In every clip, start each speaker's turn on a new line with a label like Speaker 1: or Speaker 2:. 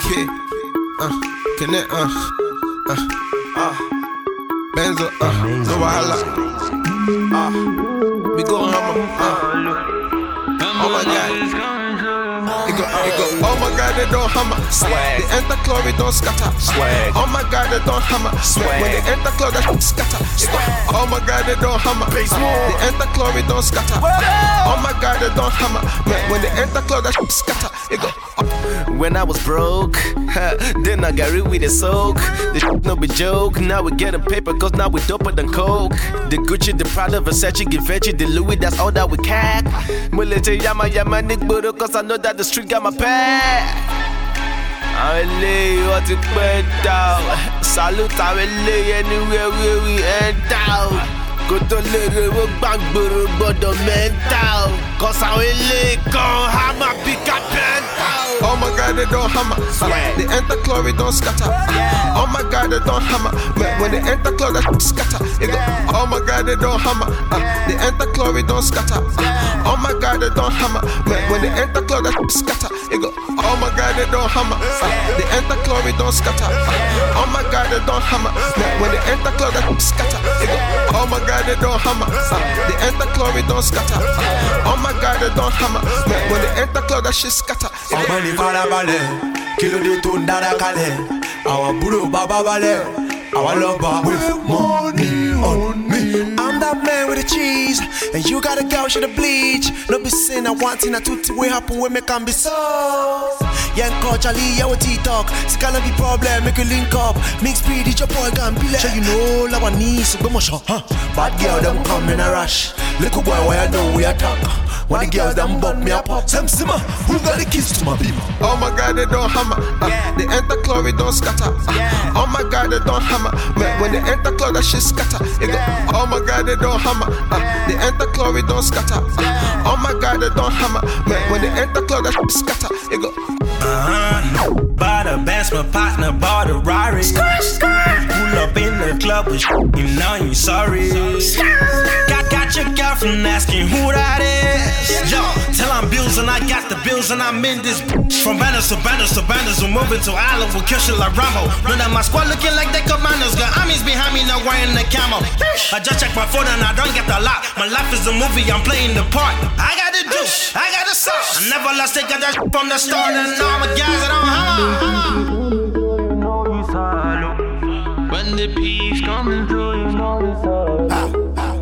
Speaker 1: kid. Connect, Benzo, no wahala. We go hammer, oh my God. It go, oh my God, they don't hammer. Swag. They enter club, it don't scatter. Swag. Oh my God, they don't hammer. Swag. When they enter club, that scatter. Oh my God, they don't hammer. They enter club, it don't scatter. Oh my God, they don't hammer. When they enter club, that scatter. It go.
Speaker 2: When I was broke, then I got rid with the soak. The shit no be joke. Now we getting paper, cause now we doper than coke. The Gucci, the Prada, Versace, Givenchy, the Louis, that's all that we cack. Military, yama, Nick Budo, cause I know that the street got my back. I lay what it went down. Salute, I will lay anywhere where we end down. Go to little bank, but the mental. Cause I will lay, come, hammer, pick up, pen down.
Speaker 1: Oh my God, they don't hammer. They enter club, it don't scatter. Oh my God, they don't hammer. When they enter club, that scatter. It go. Oh my God, they don't hammer. They enter club, it don't scatter. Oh my God, they don't hammer. When they enter club, that scatter. It go. Oh my God, they don't hammer. They enter club, it don't scatter. Oh my God, they don't hammer. When they enter club, that scatter. It go. Oh my God, they don't hammer. They enter club, it don't scatter. Oh my God, they don't hammer. When they enter club, that shit scatter.
Speaker 3: Farabalẹ̀, kilo de tó ń dára kalẹ̀. Àwọn àbúrò bàbá balẹ̀, àwọn lọ́ba with money on me. I'm that man with the cheese, and you got a girl she the bleach. No be saying I want in a tutti way happen we make can be so. Young coach Ali, yeah we talk. It's gonna be problem, make you link up. Mix speed, it's your boy can be like. Sure you know, la one need so be motion, huh? Bad girl them come in a rush. Little boy, why I know we attack. When the girls them bump me up, Sam Simmer, who got the keys to my people?
Speaker 1: Oh my God, they don't hammer. They enter club, it don't scatter. Oh my God, they don't hammer. When they enter club, that shit scatter. It go. Oh my God, they don't hammer. They enter club, it don't scatter. Oh my God, they don't hammer. When they enter club, that shit scatter. It go.
Speaker 4: Bought a Benz, my partner bought a Rari. Pull up in the club with you know you sorry. Got your girlfriend asking who that is. Yo, tell I'm bills and I got the bills and I'm in this. From banners to banners to banners, we're moving to Island, we'll kill shit like Rambo. Know that my squad looking like they commanders. Got armies behind me, now wearing the camo. I just check my phone and I don't get the lot. My life is a movie, I'm playing the part. I got the juice, I got the sauce. I never lost it, got that from the start. And all my guys that don't hammer. When the peace coming through, you know it's all.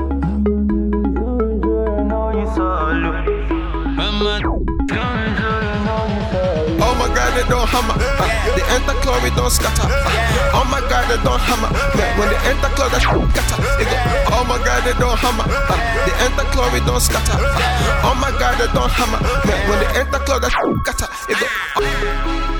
Speaker 1: Oh my God, they don't hammer. They enter club, it don't scatter. Oh my God, they don't hammer. When they enter club, that scatter. Oh my God, they don't hammer. They enter club, it don't scatter. Oh my God, they don't hammer. When they enter club, that scatter.